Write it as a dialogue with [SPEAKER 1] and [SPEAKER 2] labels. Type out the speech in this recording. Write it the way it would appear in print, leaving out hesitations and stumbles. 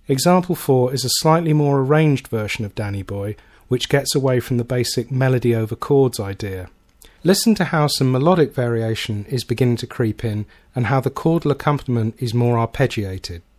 [SPEAKER 1] Example 4 is a slightly more arranged version of Danny Boy, which gets away from the basic melody over chords idea. Listen to how some melodic variation is beginning to creep in and how the chordal accompaniment is more arpeggiated.